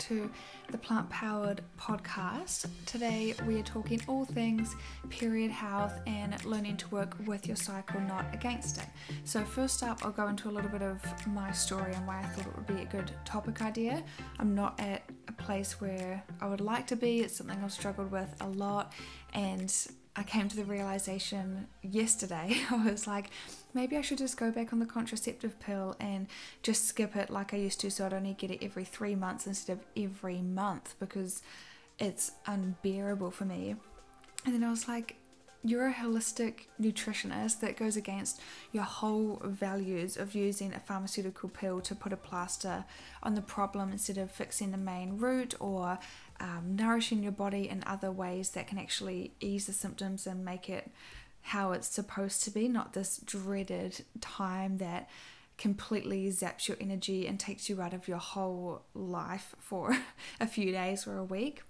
to the Plant Powered podcast. Today we are talking all things period health and learning to work with your cycle, not against it. So first up, I'll go into a little bit of my story and why I thought it would be a good topic idea. I'm not at a place where I would like to be. It's something I've struggled with a lot, and I came to the realization yesterday. I was like, maybe I should just go back on the contraceptive pill and just skip it like I used to, so I'd only get it every 3 months instead of every month, because it's unbearable for me. And then I was like, you're a holistic nutritionist. That goes against your whole values of using a pharmaceutical pill to put a plaster on the problem instead of fixing the main root or nourishing your body in other ways that can actually ease the symptoms and make it how it's supposed to be, not this dreaded time that completely zaps your energy and takes you out of your whole life for a few days or a week.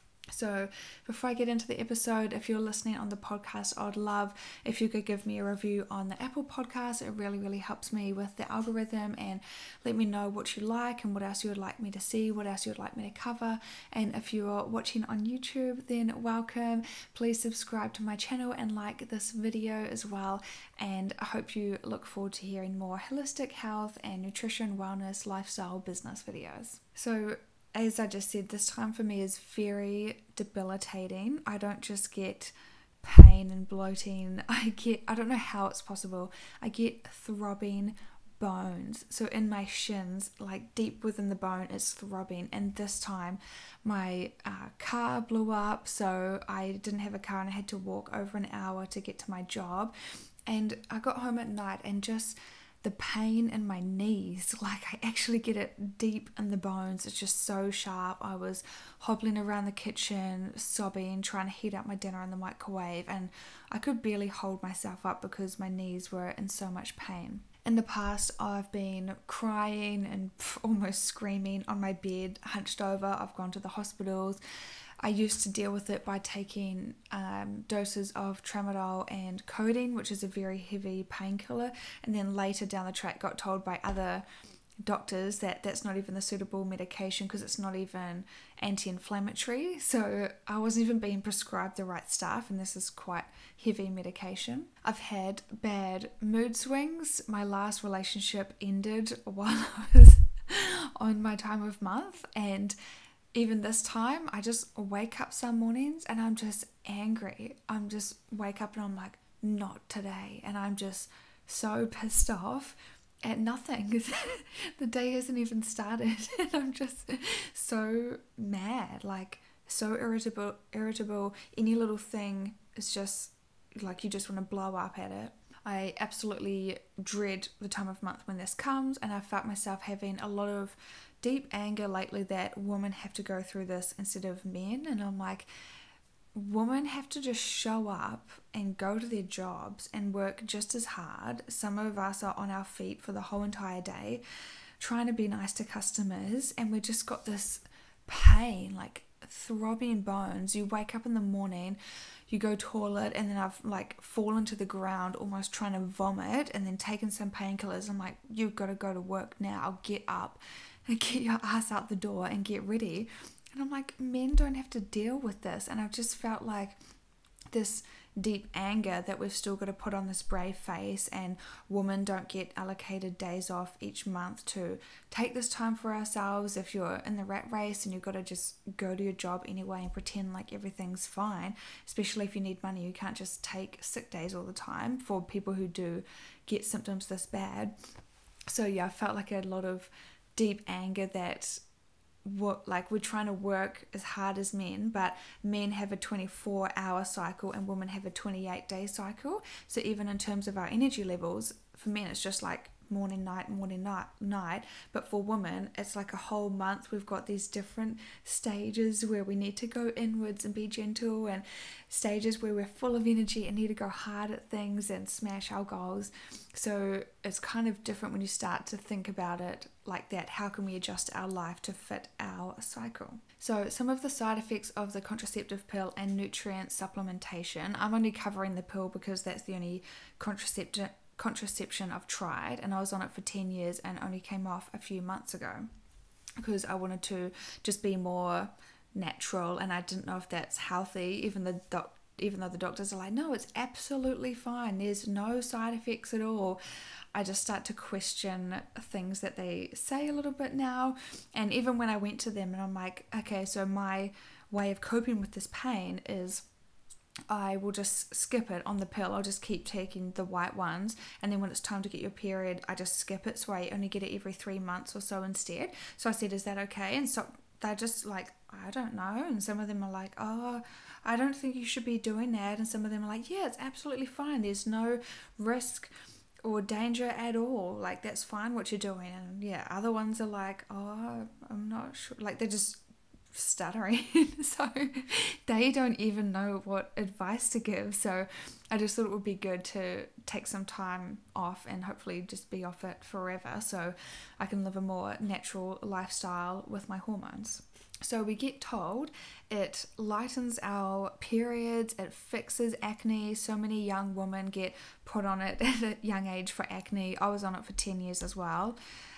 So before I get into the episode, if you're listening on the podcast, I'd love if you could give me a review on the Apple podcast. It really, really helps me with the algorithm, and let me know what you like and what else you would like me to see, what else you would like me to cover. And if you're watching on YouTube, then welcome. Please subscribe to my channel and like this video as well. And I hope you look forward to hearing more holistic health and nutrition, wellness, lifestyle, business videos. So as I just said, this time for me is very debilitating. I don't just get pain and bloating. I don't know how it's possible. I get throbbing bones. So in my shins, like deep within the bone, it's throbbing. And this time my car blew up. So I didn't have a car and I had to walk over an hour to get to my job. And I got home at night and just the pain in my knees, like I actually get it deep in the bones. It's just so sharp. I was hobbling around the kitchen, sobbing, trying to heat up my dinner in the microwave, and I could barely hold myself up because my knees were in so much pain. In the past, I've been crying and almost screaming on my bed, hunched over. I've gone to the hospitals. I used to deal with it by taking doses of tramadol and codeine, which is a very heavy painkiller, and then later down the track got told by other doctors that that's not even the suitable medication because it's not even anti-inflammatory. So I wasn't even being prescribed the right stuff, and this is quite heavy medication. I've had bad mood swings. My last relationship ended while I was on my time of month, and even this time, I just wake up some mornings and I'm just angry. I'm just wake up and I'm like, not today. And I'm just so pissed off at nothing. The day hasn't even started. And I'm just so mad, like so irritable. Any little thing is just like you just want to blow up at it. I absolutely dread the time of month when this comes, and I felt myself having a lot of deep anger lately that women have to go through this instead of men. And I'm like, women have to just show up and go to their jobs and work just as hard. Some of us are on our feet for the whole entire day trying to be nice to customers, and we just got this pain, like throbbing bones. You wake up in the morning, you go toilet, and then I've like fallen to the ground almost trying to vomit, and then taken some painkillers. I'm like, you've got to go to work now. Get up and get your ass out the door and get ready. And I'm like, men don't have to deal with this. And I've just felt like this deep anger that we've still got to put on this brave face, and women don't get allocated days off each month to take this time for ourselves. If you're in the rat race and you've got to just go to your job anyway and pretend like everything's fine, especially if you need money, you can't just take sick days all the time for people who do get symptoms this bad. So yeah, I felt like I had a lot of deep anger that we're trying to work as hard as men, but men have a 24-hour cycle and women have a 28-day cycle. So even in terms of our energy levels, for men it's just like morning, night. But for women, it's like a whole month. We've got these different stages where we need to go inwards and be gentle, and stages where we're full of energy and need to go hard at things and smash our goals. So it's kind of different when you start to think about it like that. How can we adjust our life to fit our cycle? So some of the side effects of the contraceptive pill and nutrient supplementation, I'm only covering the pill because that's the only contraception I've tried, and I was on it for 10 years and only came off a few months ago. because I wanted to just be more natural, and I didn't know if that's healthy, even though the doctors are like, no, it's absolutely fine, there's no side effects at all. I just start to question things that they say a little bit now. And even when I went to them and I'm like, okay, so my way of coping with this pain is I will just skip it on the pill. I'll just keep taking the white ones, and then when it's time to get your period, I just skip it, so I only get it every 3 months or so instead. So I said, is that okay? And so they're just like, I don't know. And some of them are like, oh, I don't think you should be doing that. And some of them are like, yeah, it's absolutely fine, there's no risk or danger at all, like that's fine what you're doing. And yeah, other ones are like, oh, I'm not sure, like they're just stuttering. So they don't even know what advice to give. So I just thought it would be good to take some time off and hopefully just be off it forever, so I can live a more natural lifestyle with my hormones. So we get told it lightens our periods, it fixes acne. So many young women get put on it at a young age for acne. I was on it for 10 years as well.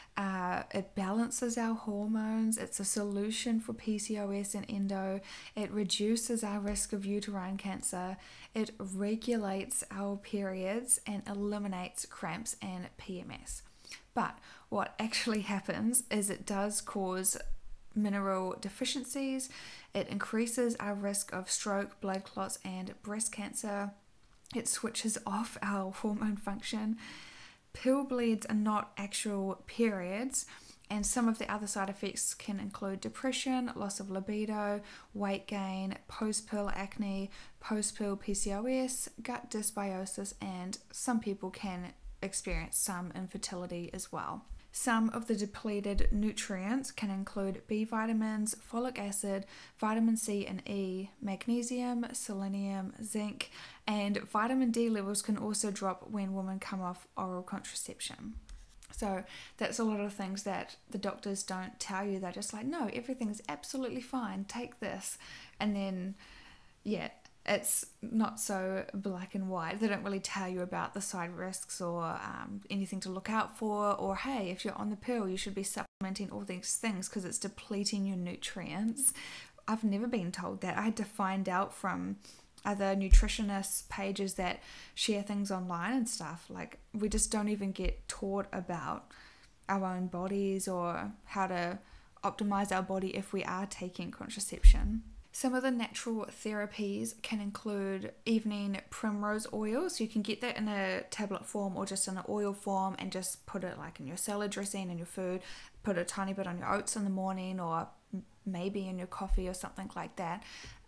It balances our hormones. It's a solution for PCOS and endo. It reduces our risk of uterine cancer. It regulates our periods and eliminates cramps and PMS. But what actually happens is it does cause mineral deficiencies. It increases our risk of stroke, blood clots, and breast cancer. It switches off our hormone function. Pill bleeds are not actual periods, and some of the other side effects can include depression, loss of libido, weight gain, post-pill acne, post-pill PCOS, gut dysbiosis, and some people can experience some infertility as well. Some of the depleted nutrients can include B vitamins, folic acid, vitamin C and E, magnesium, selenium, zinc, and vitamin D levels can also drop when women come off oral contraception. So that's a lot of things that the doctors don't tell you. They're just like, no, everything is absolutely fine, take this. And then, yeah, it's not so black and white. They don't really tell you about the side risks or anything to look out for, or hey, if you're on the pill, you should be supplementing all these things because it's depleting your nutrients. I've never been told that. I had to find out from other nutritionists pages that share things online and stuff. Like, we just don't even get taught about our own bodies or how to optimize our body if we are taking contraception. Some of the natural therapies can include evening primrose oil. So you can get that in a tablet form or just in an oil form and just put it like in your salad dressing and your food. Put a tiny bit on your oats in the morning or maybe in your coffee or something like that.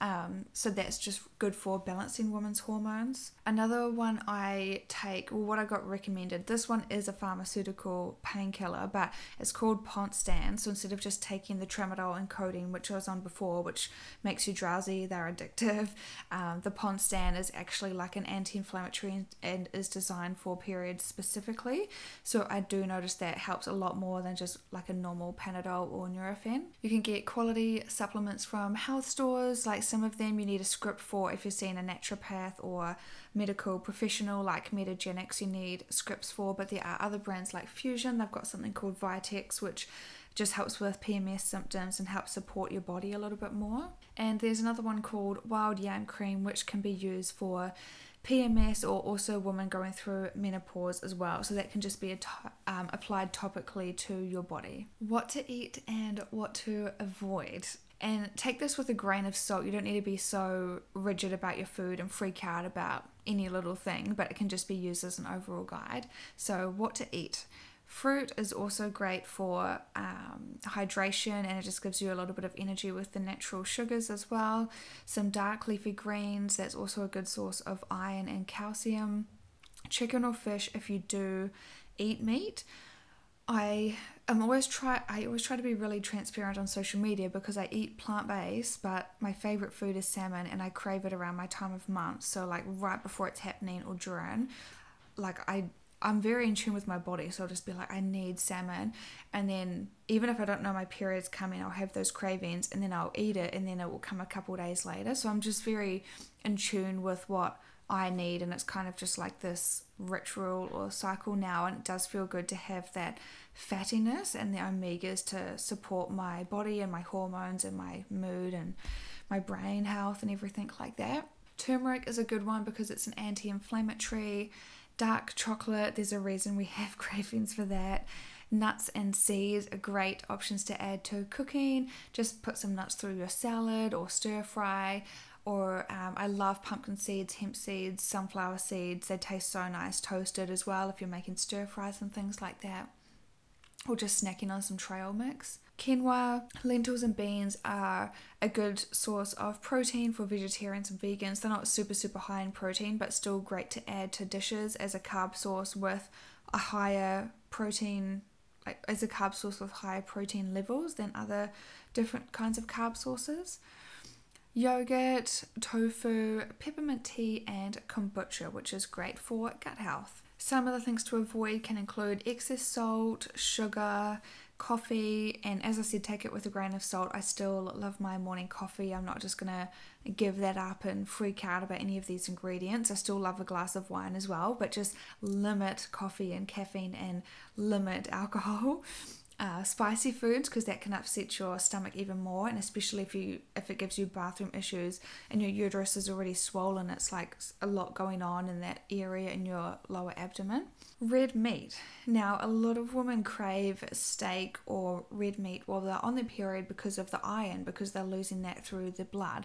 So that's just good for balancing women's hormones. Another one I take, well, what I got recommended, this one is a pharmaceutical painkiller, but it's called Ponstan. So instead of just taking the tramadol and codeine, which I was on before, which makes you drowsy, they're addictive, the Ponstan is actually like an anti-inflammatory and is designed for periods specifically. So I do notice that helps a lot more than just like a normal Panadol or Nurofen. You can get quality supplements from health stores. Like some of them you need a script for if you're seeing a naturopath or medical professional. Like Metagenics you need scripts for, but there are other brands like Fusion. They've got something called Vitex, which just helps with PMS symptoms and helps support your body a little bit more. And there's another one called Wild Yam Cream, which can be used for PMS or also women going through menopause as well. So that can just be applied topically to your body. What to eat and what to avoid. And take this with a grain of salt. You don't need to be so rigid about your food and freak out about any little thing, but it can just be used as an overall guide. So what to eat. Fruit is also great for hydration, and it just gives you a little bit of energy with the natural sugars as well. Some dark leafy greens, that's also a good source of iron and calcium. Chicken or fish if you do eat meat. I always try to be really transparent on social media because I eat plant-based, but my favorite food is salmon and I crave it around my time of month. So like right before it's happening or during, like I'm very in tune with my body, so I'll just be like, I need salmon. And then even if I don't know my period's coming, I'll have those cravings and then I'll eat it and then it will come a couple of days later. So I'm just very in tune with what I need, and it's kind of just like this ritual or cycle now, and it does feel good to have that fattiness and the omegas to support my body and my hormones and my mood and my brain health and everything like that. Turmeric is a good one because it's an anti-inflammatory. Dark chocolate, there's a reason we have cravings for that. Nuts and seeds are great options to add to cooking. Just put some nuts through your salad or stir fry. Or I love pumpkin seeds, hemp seeds, sunflower seeds. They taste so nice toasted as well if you're making stir fries and things like that. Or just snacking on some trail mix. Quinoa, lentils and beans are a good source of protein for vegetarians and vegans. They're not super high in protein, but still great to add to dishes as a carb source with a higher protein, as a carb source with higher protein levels than other different kinds of carb sources. Yogurt, tofu, peppermint tea and kombucha, which is great for gut health. Some of the things to avoid can include excess salt, sugar, coffee, and as I said, take it with a grain of salt. I still love my morning coffee. I'm not just going to give that up and freak out about any of these ingredients. I still love a glass of wine as well, but just limit coffee and caffeine and limit alcohol. Spicy foods, because that can upset your stomach even more, and especially if it gives you bathroom issues and your uterus is already swollen, it's like a lot going on in that area in your lower abdomen. Red meat. Now, a lot of women crave steak or red meat while they're on their period because of the iron, because they're losing that through the blood.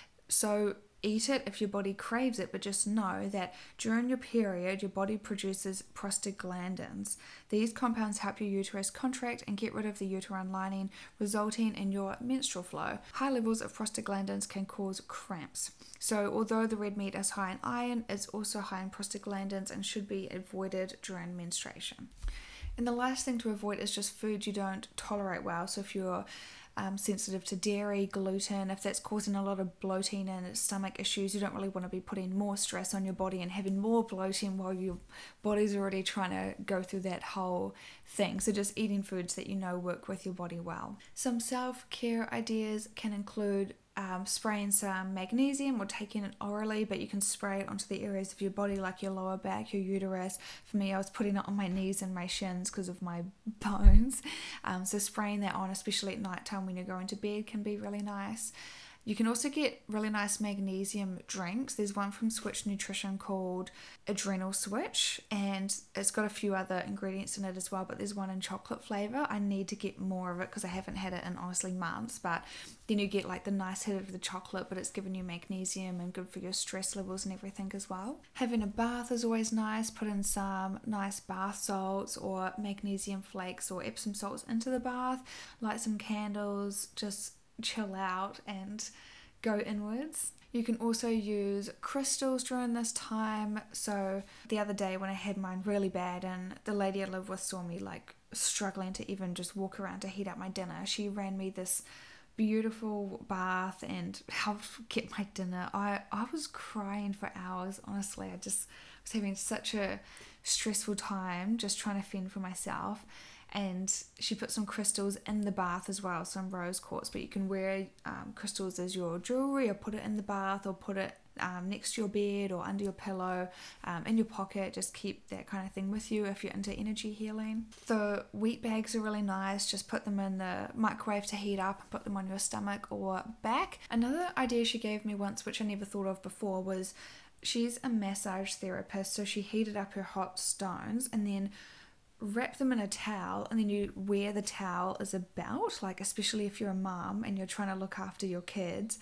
So eat it if your body craves it, but just know that during your period, your body produces prostaglandins. These compounds help your uterus contract and get rid of the uterine lining, resulting in your menstrual flow. High levels of prostaglandins can cause cramps. So although the red meat is high in iron, it's also high in prostaglandins and should be avoided during menstruation. And the last thing to avoid is just food you don't tolerate well. So if you're sensitive to dairy, gluten, if that's causing a lot of bloating and stomach issues, you don't really want to be putting more stress on your body and having more bloating while your body's already trying to go through that whole thing. So just eating foods that you know work with your body well. Some self-care ideas can include spraying some magnesium or taking it orally, but you can spray it onto the areas of your body like your lower back, your uterus. For me, I was putting it on my knees and my shins because of my bones. So spraying that on, especially at night time when you're going to bed, can be really nice. You can also get really nice magnesium drinks. There's one from Switch Nutrition called Adrenal Switch, and it's got a few other ingredients in it as well, but there's one in chocolate flavour. I need to get more of it because I haven't had it in honestly months, but then you get like the nice hit of the chocolate, but it's giving you magnesium and good for your stress levels and everything as well. Having a bath is always nice. Put in some nice bath salts or magnesium flakes or Epsom salts into the bath. Light some candles, just chill out and go inwards. You can also use crystals during this time. So the other day when I had mine really bad and the lady I live with saw me like struggling to even just walk around to heat up my dinner, she ran me this beautiful bath and helped get my dinner. I was crying for hours, honestly. I just was having such a stressful time just trying to fend for myself. And she put some crystals in the bath as well, some rose quartz, but you can wear crystals as your jewelry or put it in the bath or put it next to your bed or under your pillow, in your pocket. Just keep that kind of thing with you if you're into energy healing. The wheat bags are really nice. Just put them in the microwave to heat up and put them on your stomach or back. Another idea she gave me once, which I never thought of before, was she's a massage therapist, so she heated up her hot stones and then wrap them in a towel, and then you wear the towel as a belt, like especially if you're a mom and you're trying to look after your kids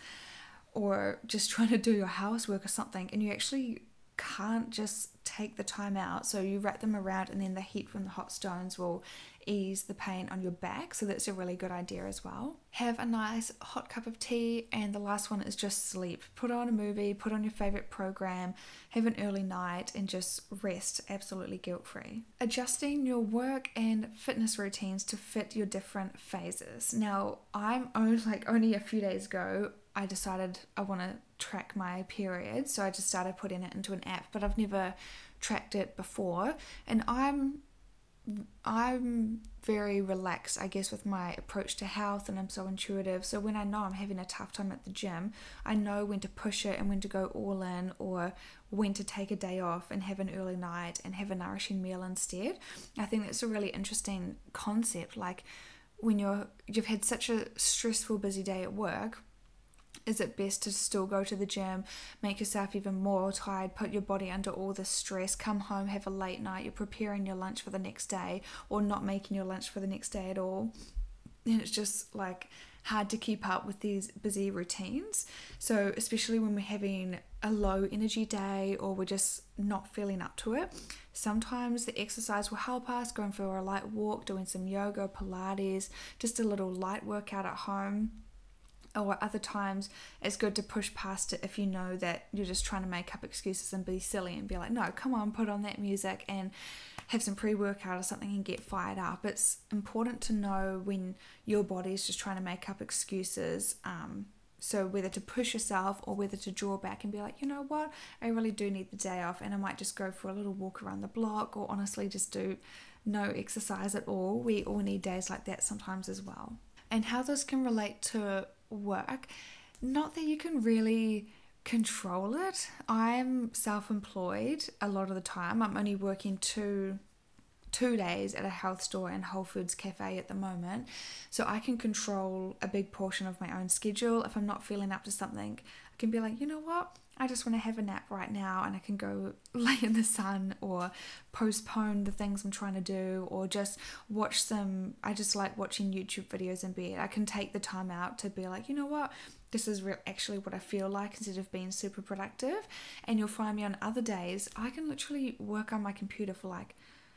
or just trying to do your housework or something, and you actually can't just take the time out, so you wrap them around and then the heat from the hot stones will ease the pain on your back. So that's a really good idea as well. Have a nice hot cup of tea, and the last one is just sleep. Put on a movie, put on your favorite program, have an early night and just rest absolutely guilt-free. Adjusting your work and fitness routines to fit your different phases. Now, I'm only a few days ago I decided I want to track my period, so I just started putting it into an app, but I've never tracked it before, and I'm I'm very relaxed, I guess, with my approach to health, and I'm so intuitive. So when I know I'm having a tough time at the gym, I know when to push it and when to go all in, or when to take a day off and have an early night and have a nourishing meal instead. I think that's a really interesting concept. Like when you've had such a stressful, busy day at work, is it best to still go to the gym, make yourself even more tired, put your body under all this stress, come home, have a late night, you're preparing your lunch for the next day, or not making your lunch for the next day at all? And it's just like hard to keep up with these busy routines. So especially when we're having a low energy day, or we're just not feeling up to it, sometimes the exercise will help us, going for a light walk, doing some yoga, Pilates, just a little light workout at home. Or other times it's good to push past it if you know that you're just trying to make up excuses and be silly and be like, no, come on, put on that music and have some pre-workout or something and get fired up. It's important to know when your body is just trying to make up excuses, so whether to push yourself or whether to draw back and be like, you know what, I really do need the day off, and I might just go for a little walk around the block, or honestly just do no exercise at all. We all need days like that sometimes as well. And how this can relate to work, not that you can really control it. I'm self-employed a lot of the time. I'm only working two days at a health store and Whole Foods cafe at the moment, so I can control a big portion of my own schedule. If I'm not feeling up to something, I can be like, you know what, I just want to have a nap right now, and I can go lay in the sun or postpone the things I'm trying to do, or just watch some, I just like watching YouTube videos in bed. I can take the time out to be like, you know what, this is actually what I feel like, instead of being super productive. And you'll find me on other days, I can literally work on my computer for like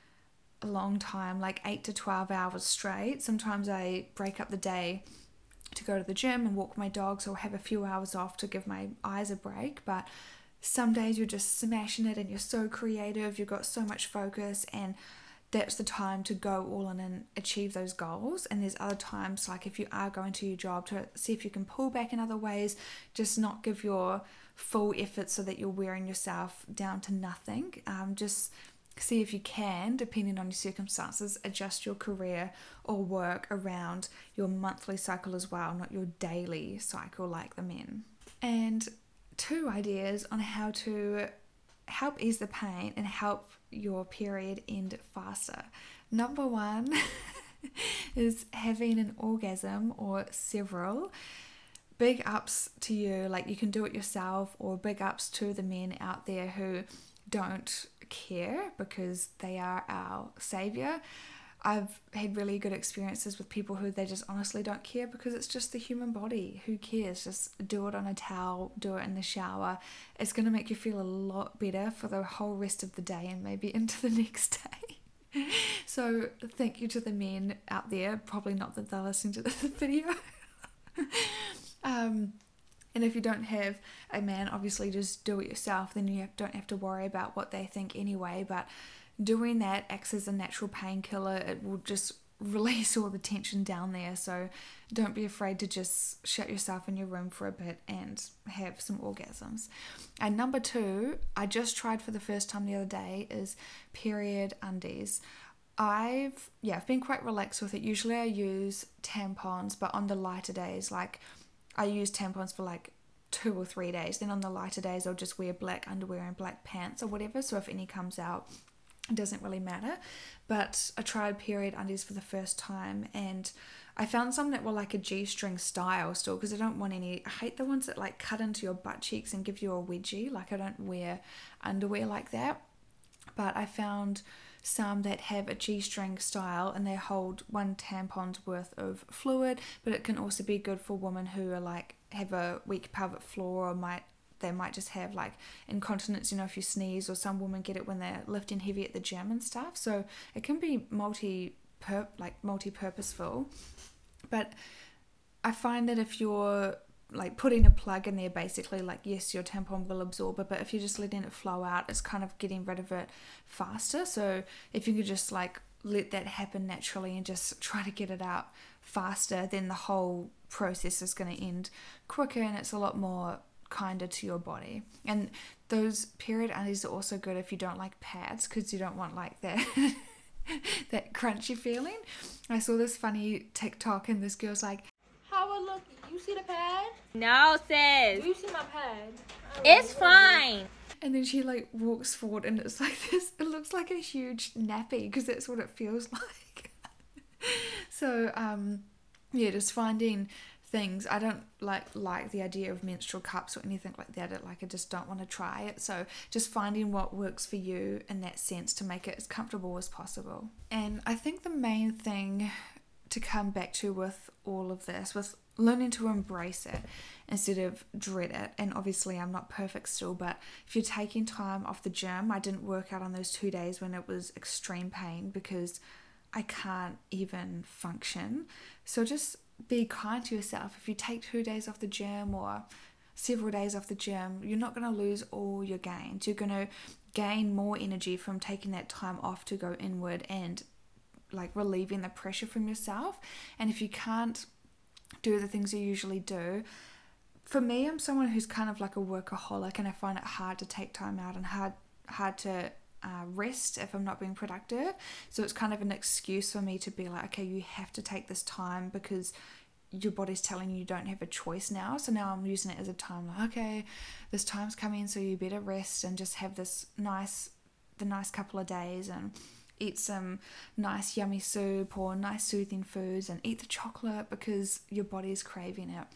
a long time, like 8 to 12 hours straight. Sometimes I break up the day to go to the gym and walk my dogs, or have a few hours off to give my eyes a break. But some days you're just smashing it and you're so creative, you've got so much focus, and that's the time to go all in and achieve those goals. And there's other times, like if you are going to your job, to see if you can pull back in other ways, just not give your full effort so that you're wearing yourself down to nothing. Just see if you can, depending on your circumstances, adjust your career or work around your monthly cycle as well, not your daily cycle like the men. And 2 ideas on how to help ease the pain and help your period end faster. Number 1 is having an orgasm or several. Big ups to you, like you can do it yourself, or big ups to the men out there who don't care, because they are our savior. I've had really good experiences with people who they just honestly don't care, because it's just the human body. Who cares? Just do it on a towel, do it in the shower. It's going to make you feel a lot better for the whole rest of the day and maybe into the next day. So thank you to the men out there. Probably not that they're listening to this video. And if you don't have a man, obviously just do it yourself. Then you don't have to worry about what they think anyway. But doing that acts as a natural painkiller. It will just release all the tension down there. So don't be afraid to just shut yourself in your room for a bit and have some orgasms. And number 2, I just tried for the first time the other day, is period undies. I've been quite relaxed with it. Usually I use tampons, but on the lighter days, like I use tampons for like 2 or 3 days. Then on the lighter days, I'll just wear black underwear and black pants or whatever. So if any comes out, it doesn't really matter. But I tried period undies for the first time, and I found some that were like a G-string style still, because I don't want any. I hate the ones that like cut into your butt cheeks and give you a wedgie. Like I don't wear underwear like that. But I found some that have a G-string style, and they hold 1 tampon's worth of fluid, but it can also be good for women who are like have a weak pelvic floor, or they might just have like incontinence, if you sneeze, or some women get it when they're lifting heavy at the gym and stuff. So it can be multi-purposeful. But I find that if you're like putting a plug in there, basically, like, yes, your tampon will absorb it, but if you're just letting it flow out, it's kind of getting rid of it faster. So if you could just like let that happen naturally and just try to get it out faster, then the whole process is going to end quicker, and it's a lot more kinder to your body. And those period undies are also good if you don't like pads, because you don't want like that crunchy feeling. I saw this funny TikTok and this girl's like, How look? You see the pad? No, sis. You see my pad? It's fine. and then she like walks forward and it's like this, it looks like a huge nappy because that's what it feels like. So yeah, just finding things. I don't like the idea of menstrual cups or anything like that. I just don't want to try it. So just finding what works for you in that sense to make it as comfortable as possible. And I think the main thing to come back to with all of this, with learning to embrace it instead of dread it, and obviously I'm not perfect still, but if you're taking time off the gym, I didn't work out on those 2 days when it was extreme pain because I can't even function. So just be kind to yourself. If you take 2 days off the gym or several days off the gym, you're not going to lose all your gains. You're going to gain more energy from taking that time off to go inward and like relieving the pressure from yourself. And if you can't do the things you usually do, for me, I'm someone who's kind of like a workaholic, and I find it hard to take time out and hard to rest if I'm not being productive. So it's kind of an excuse for me to be like, okay, you have to take this time because your body's telling you don't have a choice now. So now I'm using it as a time like, okay, this time's coming, so you better rest and just have the nice couple of days and eat some nice yummy soup or nice soothing foods and eat the chocolate because your body's craving it.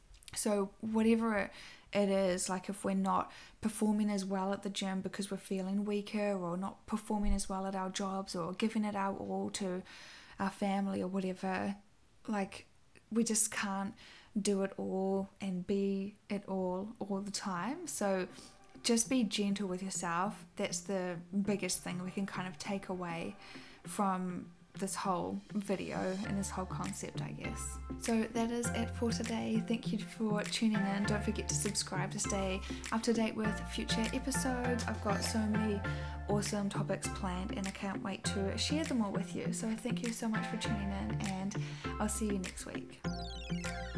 So whatever it is, like if we're not performing as well at the gym because we're feeling weaker, or not performing as well at our jobs, or giving it our all to our family or whatever, like we just can't do it all and be it all the time. So just be gentle with yourself. That's the biggest thing we can kind of take away from this whole video and this whole concept, I guess. So that is it for today. Thank you for tuning in. Don't forget to subscribe to stay up to date with future episodes. I've got so many awesome topics planned and I can't wait to share them all with you. So thank you so much for tuning in, and I'll see you next week.